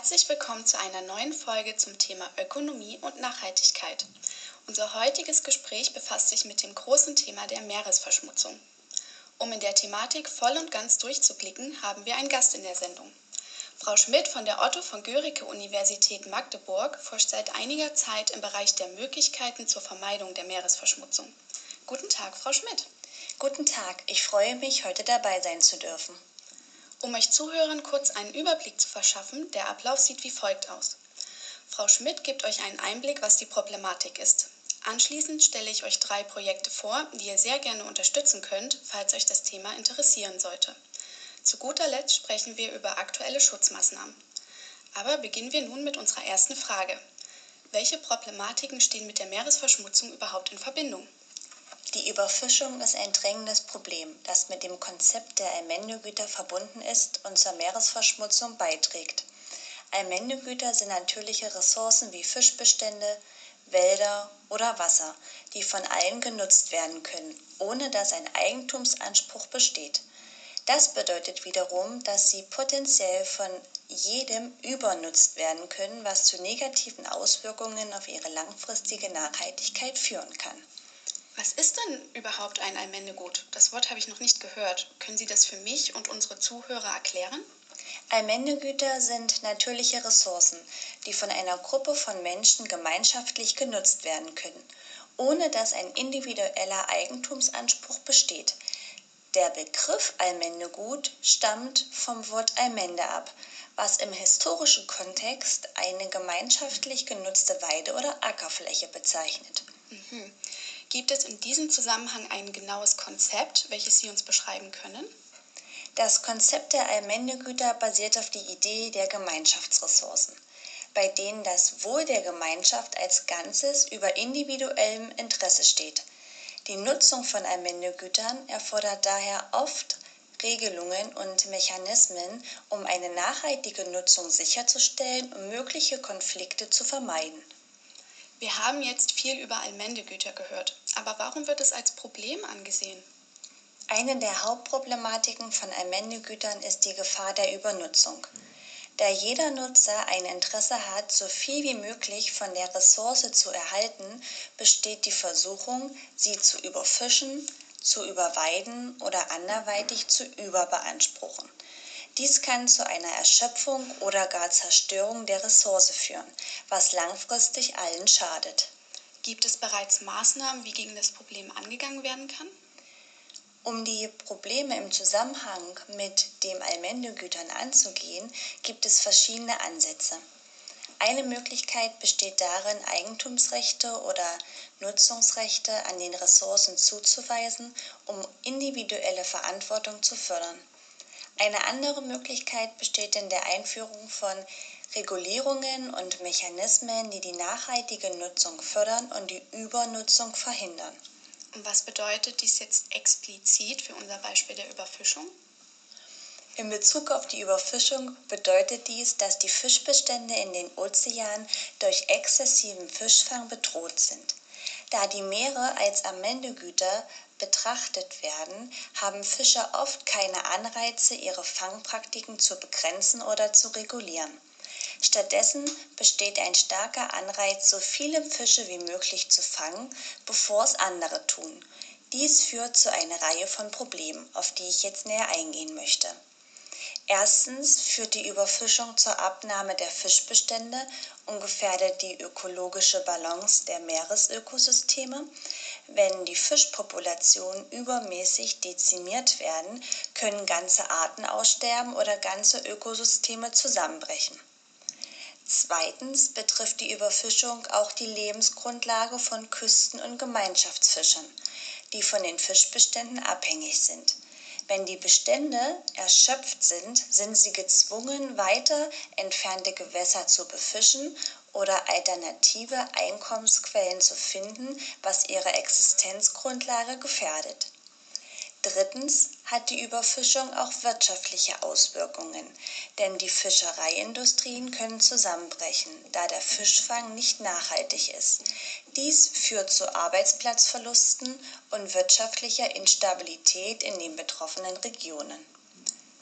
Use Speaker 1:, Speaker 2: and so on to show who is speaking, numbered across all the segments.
Speaker 1: Herzlich willkommen zu einer neuen Folge zum Thema Ökonomie und Nachhaltigkeit. Unser heutiges Gespräch befasst sich mit dem großen Thema der Meeresverschmutzung. Um in der Thematik voll und ganz durchzublicken, haben wir einen Gast in der Sendung. Frau Schmidt von der Otto von Guericke-Universität Magdeburg forscht seit einiger Zeit im Bereich der Möglichkeiten zur Vermeidung der Meeresverschmutzung. Guten Tag, Frau Schmidt.
Speaker 2: Guten Tag, ich freue mich, heute dabei sein zu dürfen.
Speaker 1: Um euch Zuhörern kurz einen Überblick zu verschaffen, der Ablauf sieht wie folgt aus. Frau Schmidt gibt euch einen Einblick, was die Problematik ist. Anschließend stelle ich euch 3 Projekte vor, die ihr sehr gerne unterstützen könnt, falls euch das Thema interessieren sollte. Zu guter Letzt sprechen wir über aktuelle Schutzmaßnahmen. Aber beginnen wir nun mit unserer ersten Frage. Welche Problematiken stehen mit der Meeresverschmutzung überhaupt in Verbindung?
Speaker 2: Die Überfischung ist ein drängendes Problem, das mit dem Konzept der Allmendegüter verbunden ist und zur Meeresverschmutzung beiträgt. Allmendegüter sind natürliche Ressourcen wie Fischbestände, Wälder oder Wasser, die von allen genutzt werden können, ohne dass ein Eigentumsanspruch besteht. Das bedeutet wiederum, dass sie potenziell von jedem übernutzt werden können, was zu negativen Auswirkungen auf ihre langfristige Nachhaltigkeit führen kann.
Speaker 1: Was ist denn überhaupt ein Allmendegut? Das Wort habe ich noch nicht gehört. Können Sie das für mich und unsere Zuhörer erklären?
Speaker 2: Allmendegüter sind natürliche Ressourcen, die von einer Gruppe von Menschen gemeinschaftlich genutzt werden können, ohne dass ein individueller Eigentumsanspruch besteht. Der Begriff Allmendegut stammt vom Wort Allmende ab, was im historischen Kontext eine gemeinschaftlich genutzte Weide- oder Ackerfläche bezeichnet.
Speaker 1: Gibt es in diesem Zusammenhang ein genaues Konzept, welches Sie uns beschreiben können?
Speaker 2: Das Konzept der Allmendegüter basiert auf die Idee der Gemeinschaftsressourcen, bei denen das Wohl der Gemeinschaft als Ganzes über individuellem Interesse steht. Die Nutzung von Allmendegütern erfordert daher oft Regelungen und Mechanismen, um eine nachhaltige Nutzung sicherzustellen und mögliche Konflikte zu vermeiden.
Speaker 1: Wir haben jetzt viel über Allmendegüter gehört, aber warum wird es als Problem angesehen?
Speaker 2: Eine der Hauptproblematiken von Allmendegütern ist die Gefahr der Übernutzung. Da jeder Nutzer ein Interesse hat, so viel wie möglich von der Ressource zu erhalten, besteht die Versuchung, sie zu überfischen, zu überweiden oder anderweitig zu überbeanspruchen. Dies kann zu einer Erschöpfung oder gar Zerstörung der Ressource führen, was langfristig allen schadet.
Speaker 1: Gibt es bereits Maßnahmen, wie gegen das Problem angegangen werden kann?
Speaker 2: Um die Probleme im Zusammenhang mit den Allmendegütern anzugehen, gibt es verschiedene Ansätze. Eine Möglichkeit besteht darin, Eigentumsrechte oder Nutzungsrechte an den Ressourcen zuzuweisen, um individuelle Verantwortung zu fördern. Eine andere Möglichkeit besteht in der Einführung von Regulierungen und Mechanismen, die die nachhaltige Nutzung fördern und die Übernutzung verhindern.
Speaker 1: Und was bedeutet dies jetzt explizit für unser Beispiel der Überfischung?
Speaker 2: In Bezug auf die Überfischung bedeutet dies, dass die Fischbestände in den Ozeanen durch exzessiven Fischfang bedroht sind. Da die Meere als Allmendegüter betrachtet werden, haben Fischer oft keine Anreize, ihre Fangpraktiken zu begrenzen oder zu regulieren. Stattdessen besteht ein starker Anreiz, so viele Fische wie möglich zu fangen, bevor es andere tun. Dies führt zu einer Reihe von Problemen, auf die ich jetzt näher eingehen möchte. Erstens führt die Überfischung zur Abnahme der Fischbestände und gefährdet die ökologische Balance der Meeresökosysteme. Wenn die Fischpopulationen übermäßig dezimiert werden, können ganze Arten aussterben oder ganze Ökosysteme zusammenbrechen. Zweitens betrifft die Überfischung auch die Lebensgrundlage von Küsten- und Gemeinschaftsfischern, die von den Fischbeständen abhängig sind. Wenn die Bestände erschöpft sind, sind sie gezwungen, weiter entfernte Gewässer zu befischen oder alternative Einkommensquellen zu finden, was ihre Existenzgrundlage gefährdet. Drittens hat die Überfischung auch wirtschaftliche Auswirkungen, denn die Fischereiindustrien können zusammenbrechen, da der Fischfang nicht nachhaltig ist. Dies führt zu Arbeitsplatzverlusten und wirtschaftlicher Instabilität in den betroffenen Regionen.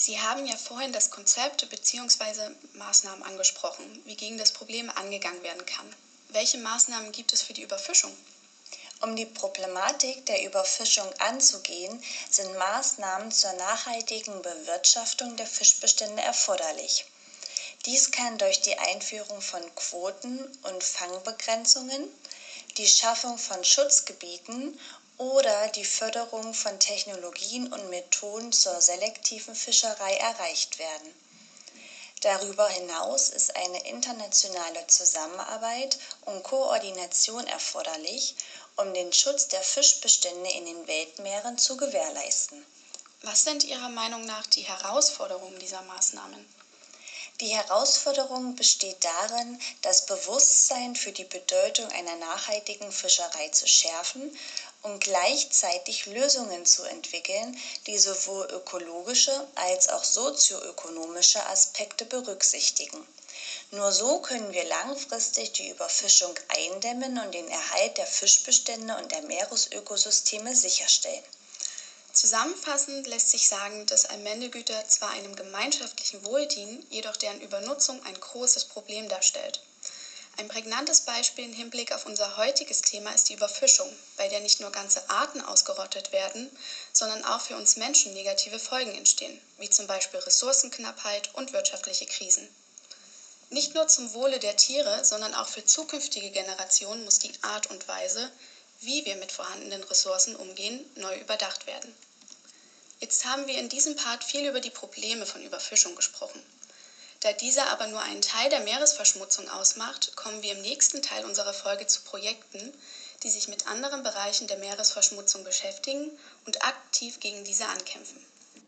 Speaker 1: Sie haben ja vorhin das Konzept bzw. Maßnahmen angesprochen, wie gegen das Problem angegangen werden kann. Welche Maßnahmen gibt es für die Überfischung?
Speaker 2: Um die Problematik der Überfischung anzugehen, sind Maßnahmen zur nachhaltigen Bewirtschaftung der Fischbestände erforderlich. Dies kann durch die Einführung von Quoten und Fangbegrenzungen, die Schaffung von Schutzgebieten oder die Förderung von Technologien und Methoden zur selektiven Fischerei erreicht werden. Darüber hinaus ist eine internationale Zusammenarbeit und Koordination erforderlich, um den Schutz der Fischbestände in den Weltmeeren zu gewährleisten.
Speaker 1: Was sind Ihrer Meinung nach die Herausforderungen dieser Maßnahmen?
Speaker 2: Die Herausforderung besteht darin, das Bewusstsein für die Bedeutung einer nachhaltigen Fischerei zu schärfen und gleichzeitig Lösungen zu entwickeln, die sowohl ökologische als auch sozioökonomische Aspekte berücksichtigen. Nur so können wir langfristig die Überfischung eindämmen und den Erhalt der Fischbestände und der Meeresökosysteme sicherstellen.
Speaker 1: Zusammenfassend lässt sich sagen, dass Allmendegüter zwar einem gemeinschaftlichen Wohl dienen, jedoch deren Übernutzung ein großes Problem darstellt. Ein prägnantes Beispiel im Hinblick auf unser heutiges Thema ist die Überfischung, bei der nicht nur ganze Arten ausgerottet werden, sondern auch für uns Menschen negative Folgen entstehen, wie zum Beispiel Ressourcenknappheit und wirtschaftliche Krisen. Nicht nur zum Wohle der Tiere, sondern auch für zukünftige Generationen muss die Art und Weise, wie wir mit vorhandenen Ressourcen umgehen, neu überdacht werden. Jetzt haben wir in diesem Part viel über die Probleme von Überfischung gesprochen. Da dieser aber nur einen Teil der Meeresverschmutzung ausmacht, kommen wir im nächsten Teil unserer Folge zu Projekten, die sich mit anderen Bereichen der Meeresverschmutzung beschäftigen und aktiv gegen diese ankämpfen.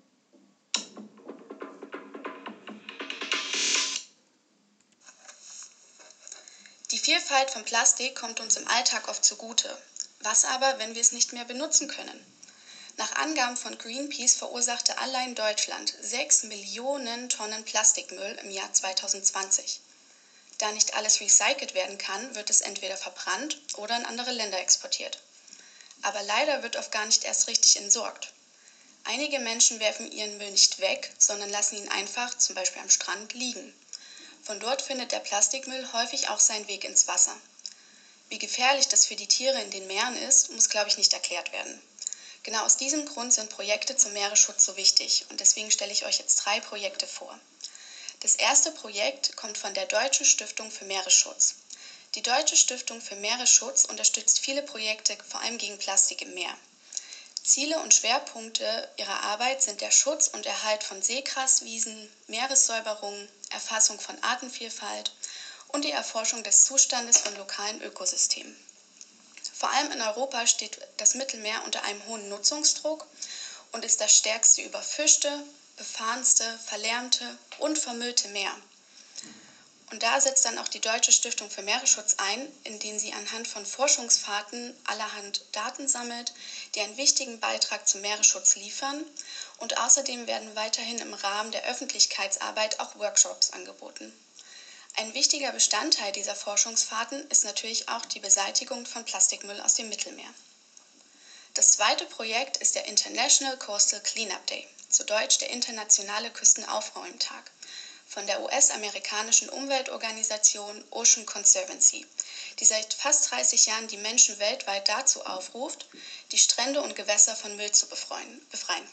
Speaker 1: Die Vielfalt von Plastik kommt uns im Alltag oft zugute. Was aber, wenn wir es nicht mehr benutzen können? Nach Angaben von Greenpeace verursachte allein Deutschland 6 Millionen Tonnen Plastikmüll im Jahr 2020. Da nicht alles recycelt werden kann, wird es entweder verbrannt oder in andere Länder exportiert. Aber leider wird oft gar nicht erst richtig entsorgt. Einige Menschen werfen ihren Müll nicht weg, sondern lassen ihn einfach, zum Beispiel am Strand, liegen. Von dort findet der Plastikmüll häufig auch seinen Weg ins Wasser. Wie gefährlich das für die Tiere in den Meeren ist, muss, glaube ich, nicht erklärt werden. Genau aus diesem Grund sind Projekte zum Meeresschutz so wichtig und deswegen stelle ich euch jetzt 3 Projekte vor. Das erste Projekt kommt von der Deutschen Stiftung für Meeresschutz. Die Deutsche Stiftung für Meeresschutz unterstützt viele Projekte, vor allem gegen Plastik im Meer. Ziele und Schwerpunkte ihrer Arbeit sind der Schutz und Erhalt von Seegraswiesen, Meeressäuberung, Erfassung von Artenvielfalt und die Erforschung des Zustandes von lokalen Ökosystemen. Vor allem in Europa steht das Mittelmeer unter einem hohen Nutzungsdruck und ist das stärkste überfischte, befahrenste, verlärmte und vermüllte Meer. Und da setzt dann auch die Deutsche Stiftung für Meeresschutz ein, indem sie anhand von Forschungsfahrten allerhand Daten sammelt, die einen wichtigen Beitrag zum Meeresschutz liefern. Und außerdem werden weiterhin im Rahmen der Öffentlichkeitsarbeit auch Workshops angeboten. Ein wichtiger Bestandteil dieser Forschungsfahrten ist natürlich auch die Beseitigung von Plastikmüll aus dem Mittelmeer. Das zweite Projekt ist der International Coastal Cleanup Day, zu Deutsch der Internationale Küstenaufräumtag, von der US-amerikanischen Umweltorganisation Ocean Conservancy, die seit fast 30 Jahren die Menschen weltweit dazu aufruft, die Strände und Gewässer von Müll zu befreien.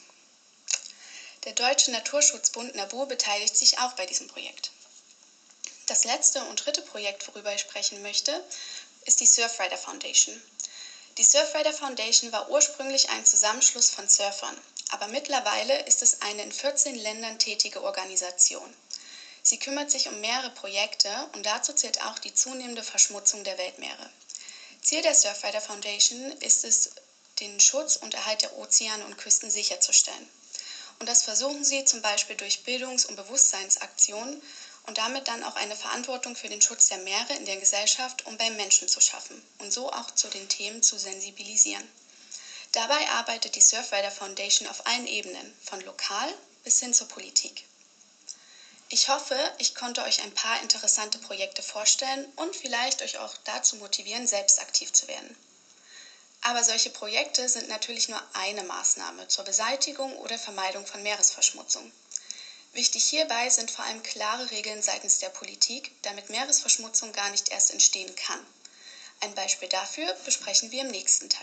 Speaker 1: Der Deutsche Naturschutzbund NABU beteiligt sich auch bei diesem Projekt. Das letzte und dritte Projekt, worüber ich sprechen möchte, ist die Surfrider Foundation. Die Surfrider Foundation war ursprünglich ein Zusammenschluss von Surfern, aber mittlerweile ist es eine in 14 Ländern tätige Organisation. Sie kümmert sich um mehrere Projekte und dazu zählt auch die zunehmende Verschmutzung der Weltmeere. Ziel der Surfrider Foundation ist es, den Schutz und Erhalt der Ozeane und Küsten sicherzustellen. Und das versuchen sie zum Beispiel durch Bildungs- und Bewusstseinsaktionen und damit dann auch eine Verantwortung für den Schutz der Meere in der Gesellschaft und beim Menschen zu schaffen und so auch zu den Themen zu sensibilisieren. Dabei arbeitet die Surfrider Foundation auf allen Ebenen, von lokal bis hin zur Politik. Ich hoffe, ich konnte euch ein paar interessante Projekte vorstellen und vielleicht euch auch dazu motivieren, selbst aktiv zu werden. Aber solche Projekte sind natürlich nur eine Maßnahme zur Beseitigung oder Vermeidung von Meeresverschmutzung. Wichtig hierbei sind vor allem klare Regeln seitens der Politik, damit Meeresverschmutzung gar nicht erst entstehen kann. Ein Beispiel dafür besprechen wir im nächsten Teil.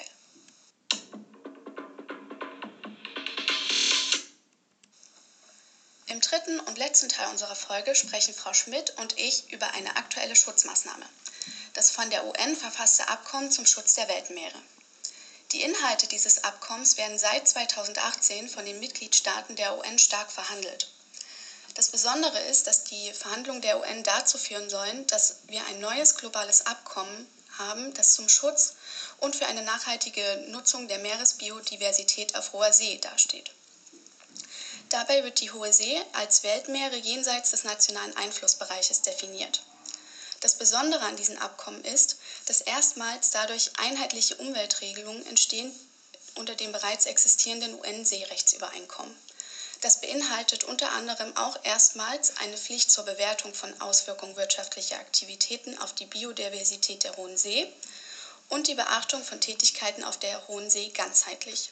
Speaker 1: Im dritten und letzten Teil unserer Folge sprechen Frau Schmidt und ich über eine aktuelle Schutzmaßnahme, das von der UN verfasste Abkommen zum Schutz der Weltmeere. Die Inhalte dieses Abkommens werden seit 2018 von den Mitgliedstaaten der UN stark verhandelt. Das Besondere ist, dass die Verhandlungen der UN dazu führen sollen, dass wir ein neues globales Abkommen haben, das zum Schutz und für eine nachhaltige Nutzung der Meeresbiodiversität auf hoher See dasteht. Dabei wird die Hohe See als Weltmeere jenseits des nationalen Einflussbereiches definiert. Das Besondere an diesem Abkommen ist, dass erstmals dadurch einheitliche Umweltregelungen entstehen unter dem bereits existierenden UN-Seerechtsübereinkommen. Das beinhaltet unter anderem auch erstmals eine Pflicht zur Bewertung von Auswirkungen wirtschaftlicher Aktivitäten auf die Biodiversität der Hohen See und die Beachtung von Tätigkeiten auf der Hohen See ganzheitlich.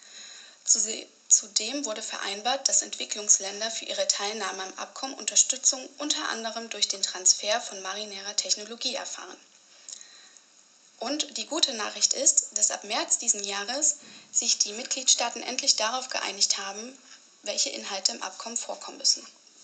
Speaker 1: Zudem wurde vereinbart, dass Entwicklungsländer für ihre Teilnahme am Abkommen Unterstützung unter anderem durch den Transfer von marinärer Technologie erfahren. Und die gute Nachricht ist, dass ab März diesen Jahres sich die Mitgliedstaaten endlich darauf geeinigt haben, welche Inhalte im Abkommen vorkommen müssen.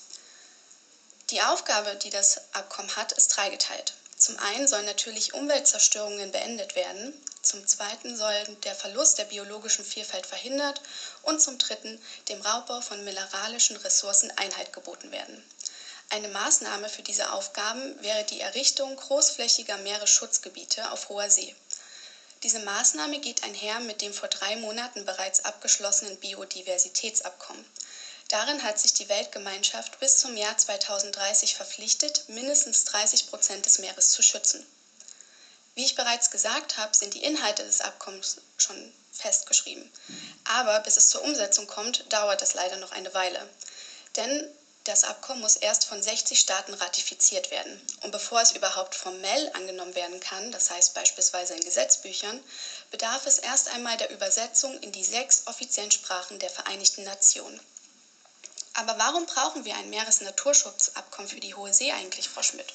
Speaker 1: Die Aufgabe, die das Abkommen hat, ist dreigeteilt. Zum einen sollen natürlich Umweltzerstörungen beendet werden, zum zweiten soll der Verlust der biologischen Vielfalt verhindert und zum dritten dem Raubbau von mineralischen Ressourcen Einhalt geboten werden. Eine Maßnahme für diese Aufgaben wäre die Errichtung großflächiger Meeresschutzgebiete auf hoher See. Diese Maßnahme geht einher mit dem vor 3 Monaten bereits abgeschlossenen Biodiversitätsabkommen. Darin hat sich die Weltgemeinschaft bis zum Jahr 2030 verpflichtet, mindestens 30% des Meeres zu schützen. Wie ich bereits gesagt habe, sind die Inhalte des Abkommens schon festgeschrieben. Aber bis es zur Umsetzung kommt, dauert es leider noch eine Weile. Denn das Abkommen muss erst von 60 Staaten ratifiziert werden. Und bevor es überhaupt formell angenommen werden kann, das heißt beispielsweise in Gesetzbüchern, bedarf es erst einmal der Übersetzung in die 6 offiziellen Sprachen der Vereinten Nationen. Aber warum brauchen wir ein Meeresnaturschutzabkommen für die Hohe See eigentlich, Frau Schmidt?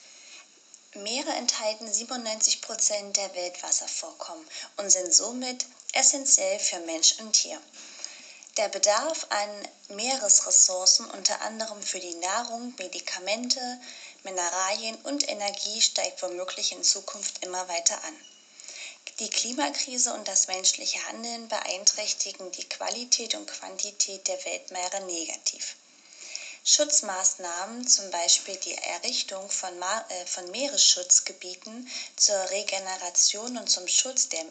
Speaker 2: Meere enthalten 97% der Weltwasservorkommen und sind somit essentiell für Mensch und Tier. Der Bedarf an Meeresressourcen, unter anderem für die Nahrung, Medikamente, Mineralien und Energie, steigt womöglich in Zukunft immer weiter an. Die Klimakrise und das menschliche Handeln beeinträchtigen die Qualität und Quantität der Weltmeere negativ. Schutzmaßnahmen, zum Beispiel die Errichtung von Meeresschutzgebieten zur Regeneration und zum Schutz der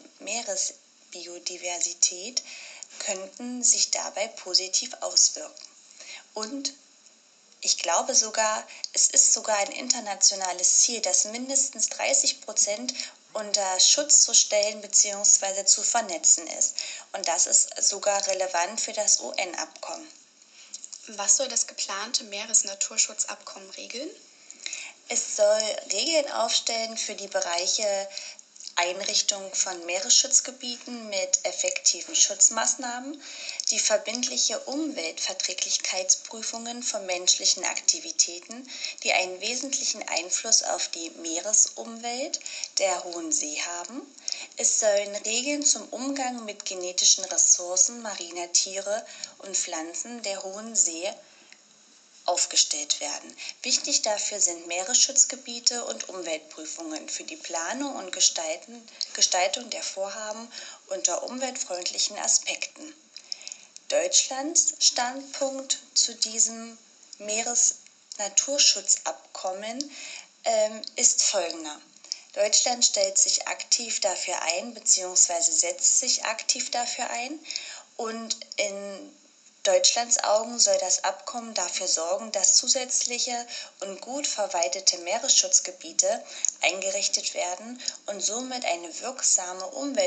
Speaker 2: Meeresbiodiversität, könnten sich dabei positiv auswirken. Und ich glaube sogar, es ist sogar ein internationales Ziel, dass mindestens 30% unter Schutz zu stellen bzw. zu vernetzen ist. Und das ist sogar relevant für das UN-Abkommen.
Speaker 1: Was soll das geplante Meeresnaturschutzabkommen regeln?
Speaker 2: Es soll Regeln aufstellen für die Bereiche Einrichtung von Meeresschutzgebieten mit effektiven Schutzmaßnahmen, die verbindliche Umweltverträglichkeitsprüfungen von menschlichen Aktivitäten, die einen wesentlichen Einfluss auf die Meeresumwelt der Hohen See haben. Es sollen Regeln zum Umgang mit genetischen Ressourcen mariner Tiere und Pflanzen der Hohen See aufgestellt werden. Wichtig dafür sind Meeresschutzgebiete und Umweltprüfungen für die Planung und Gestaltung der Vorhaben unter umweltfreundlichen Aspekten. Deutschlands Standpunkt zu diesem Meeresnaturschutzabkommen ist folgender. Deutschland stellt sich aktiv dafür ein bzw. setzt sich aktiv dafür ein und in Deutschlands Augen soll das Abkommen dafür sorgen, dass zusätzliche und gut verwaltete Meeresschutzgebiete eingerichtet werden und somit eine wirksame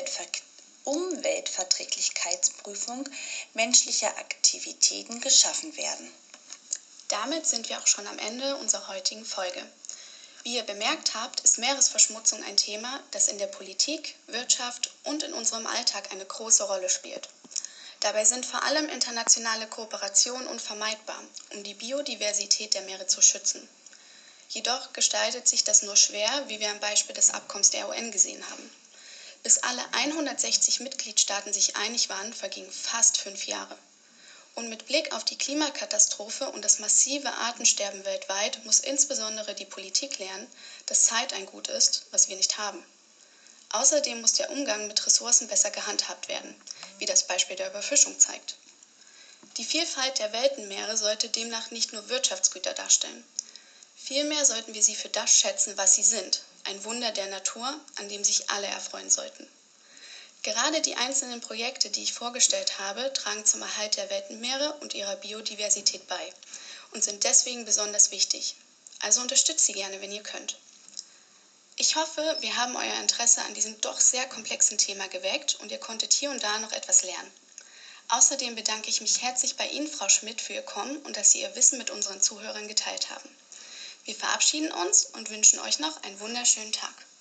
Speaker 2: Umweltverträglichkeitsprüfung menschlicher Aktivitäten geschaffen werden.
Speaker 1: Damit sind wir auch schon am Ende unserer heutigen Folge. Wie ihr bemerkt habt, ist Meeresverschmutzung ein Thema, das in der Politik, Wirtschaft und in unserem Alltag eine große Rolle spielt. Dabei sind vor allem internationale Kooperationen unvermeidbar, um die Biodiversität der Meere zu schützen. Jedoch gestaltet sich das nur schwer, wie wir am Beispiel des Abkommens der UN gesehen haben. Bis alle 160 Mitgliedstaaten sich einig waren, vergingen fast 5 Jahre. Und mit Blick auf die Klimakatastrophe und das massive Artensterben weltweit muss insbesondere die Politik lernen, dass Zeit ein Gut ist, was wir nicht haben. Außerdem muss der Umgang mit Ressourcen besser gehandhabt werden, wie das Beispiel der Überfischung zeigt. Die Vielfalt der Weltenmeere sollte demnach nicht nur Wirtschaftsgüter darstellen. Vielmehr sollten wir sie für das schätzen, was sie sind, ein Wunder der Natur, an dem sich alle erfreuen sollten. Gerade die einzelnen Projekte, die ich vorgestellt habe, tragen zum Erhalt der Weltenmeere und ihrer Biodiversität bei und sind deswegen besonders wichtig. Also unterstützt sie gerne, wenn ihr könnt. Ich hoffe, wir haben euer Interesse an diesem doch sehr komplexen Thema geweckt und ihr konntet hier und da noch etwas lernen. Außerdem bedanke ich mich herzlich bei Ihnen, Frau Schmidt, für Ihr Kommen und dass Sie Ihr Wissen mit unseren Zuhörern geteilt haben. Wir verabschieden uns und wünschen euch noch einen wunderschönen Tag.